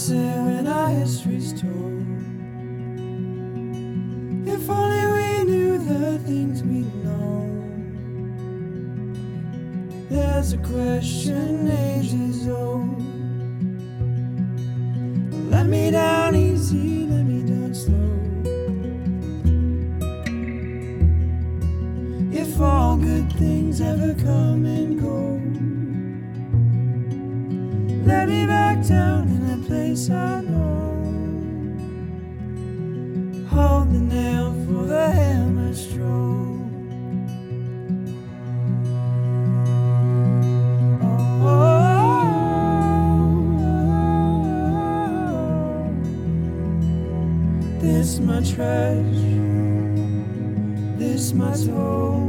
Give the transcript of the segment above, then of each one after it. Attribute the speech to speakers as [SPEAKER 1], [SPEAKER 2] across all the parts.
[SPEAKER 1] say when our history's told? If only we knew the things we know. There's a question ages old. Let me down easy, let me down slow. If all good things ever come and go, let me back down in a place I know. Hold the nail for the hammer stroke. This my treasure, this my soul.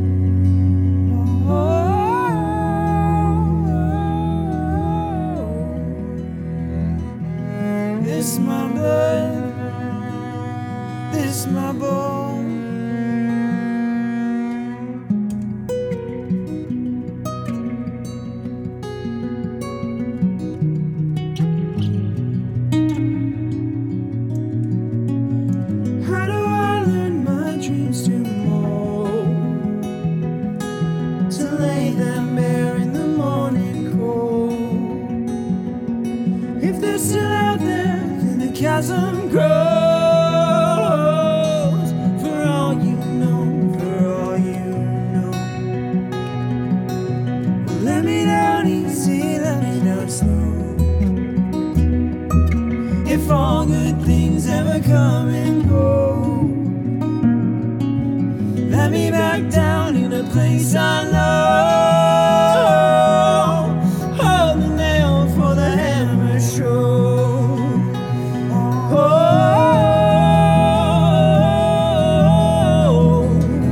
[SPEAKER 1] This my blood, this my bone. How do I learn my dreams to mold, to lay them bare in the morning cold? If they're still out there, then the chasm grows. For all you know, for all you know. Well, let me down easy, let me down slow. If all good things ever come and go, let me back down in a place I know. Hold the nail for the hammer stroke. Oh,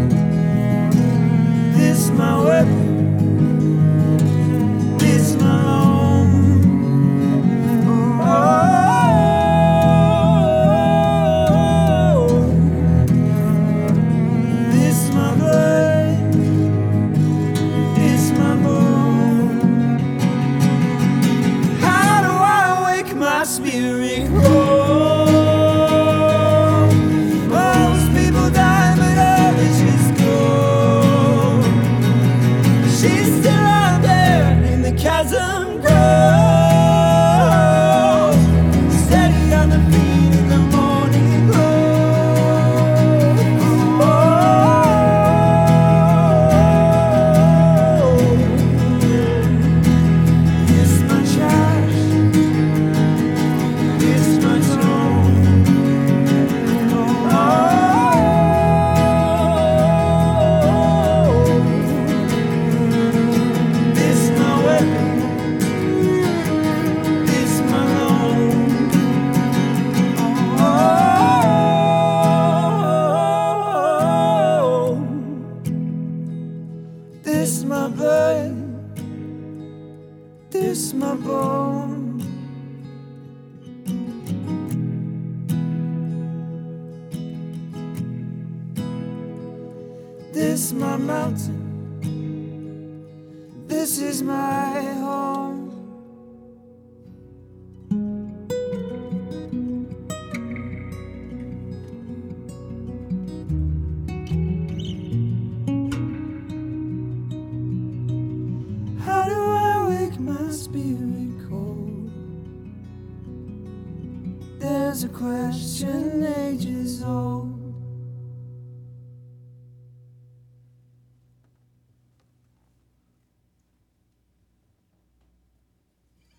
[SPEAKER 1] this my weapon, this my own. Oh, this my blood, this my bone. How do I wake my spirit cold? Most people die, but others just go. She's still out there in the chasm grows, steady on the feet in the morning glow. Oh, this my trash, this my tone. Oh, this my weapon, this my loan. Oh, this my blood, this my bone. This my mountain, this is my home. How do I wake my spirit cold? There's a question ages old.